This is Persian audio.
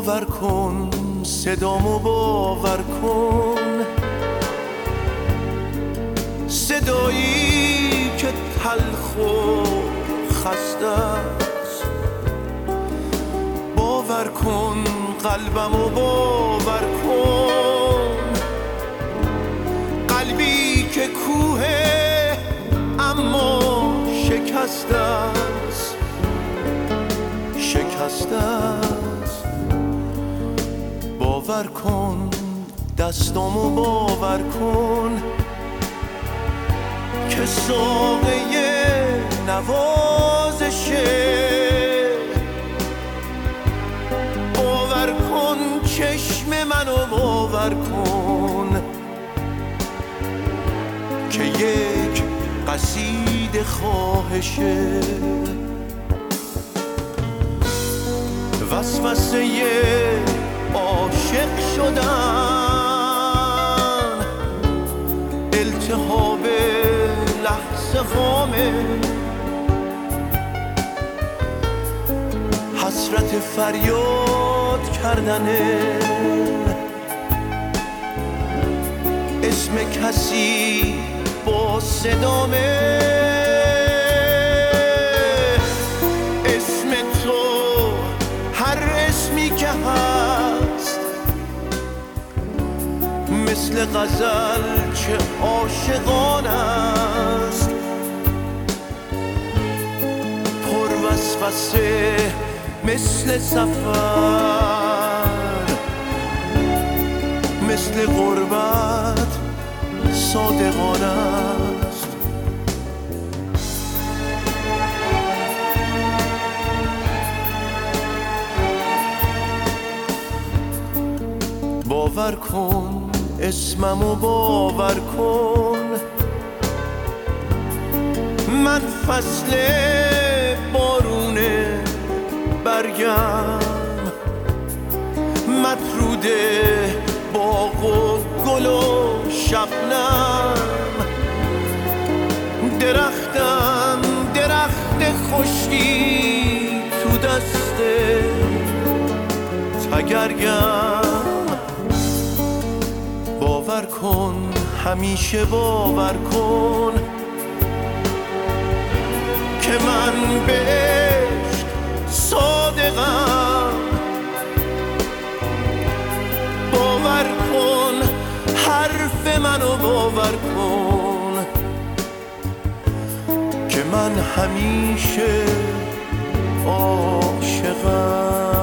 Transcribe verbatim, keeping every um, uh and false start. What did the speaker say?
باور کن صدامو باور کن، صدایی که تلخ و خسته است. باور کن قلبمو باور کن، قلبی که کوه اما شکسته است، شکسته است. باور کن دستامو باور کن که ساقه نوازشه. باور کن چشم منو باور کن که یک قصیده خواهشه. وسوسه عاشق شدن، التهاب لحظه خامه، حسرت فریاد کردنه، اسم کسی با صدامه، اسم تو هر اسمی که هست، مثل غزل چه عاشقانه است. پر وسوسه مثل سفر، مثل غربت صادقانه است. باور کن اسممو باور کن، من فصل بارون برگم، مطرود باغ و گل و شبنم، درختم درخت خشکی تو دست تگرگم. باور کن همیشه باور کن که من به عشق صادقم. باور کن حرف منو باور کن که من همیشه عاشقم.